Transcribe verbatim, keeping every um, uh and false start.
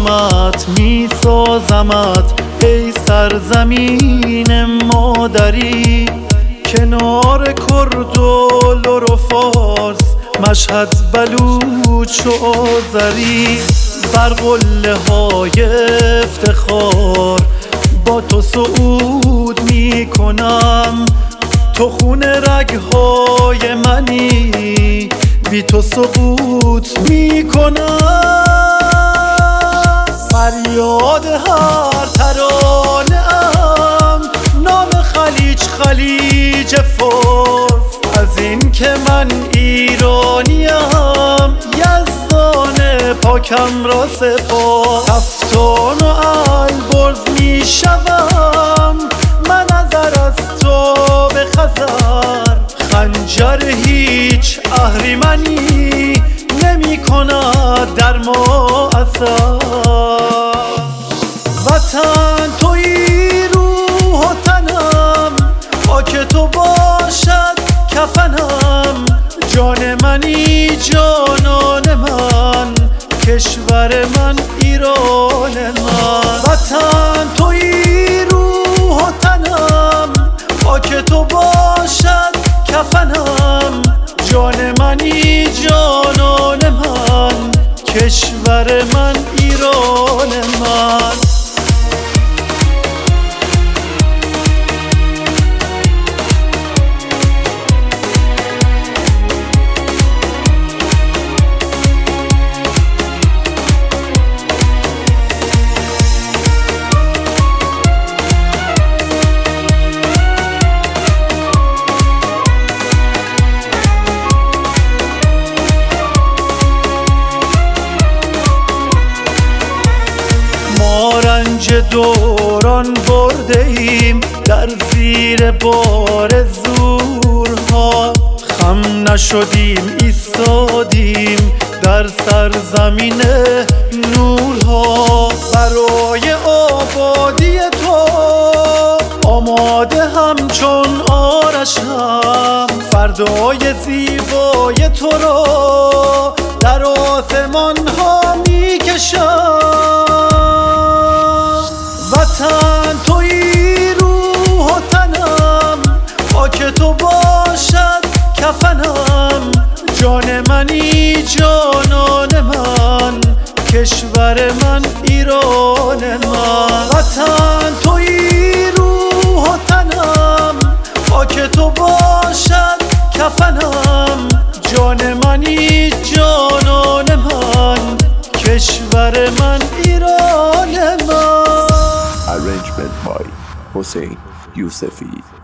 غلامت می سازمت ای سرزمین مادری، کنار کرد و لر و فارس، مشهد، بلوچ و آذری. بر قله های افتخار با تو صعود می کنم، تو خون رگهای منی، بی تو سقوط می کنم. فریاد هر ترانه ام نام خلیج، خلیج فارس، از این که من ایرانیم، یزدان پاکم را سپاس. کفتان و البرز می شوم من نظر از تو به خزر، خنجر هیچ اهریمنی نمی کند در ما اثر. وطن تویی روح و تنم، خاک تو باشد کفنم، جان منی جانان من، کشور من ایران من. وطن تویی روح و تنم، خاک تو باشد کفنم، جان منی جانان من، کشور من ایران من. رنج دوران برده ایم در زیر بار زورها، خم نشدیم ایستادیم در سرزمین نورها. برای آبادی تو آماده همچون آرشم، فردای زیبای تو را در آسمان ها می کشم. وطن تویی روح و تنم، خاک تو باشد کفنم، جان منی جانان من، کشور من ایران من. وطن تویی روح و تنم، خاک تو باشد کفنم، جان منی جانان من، کشور من ایران من. Arrangement by Hossein Yousefi.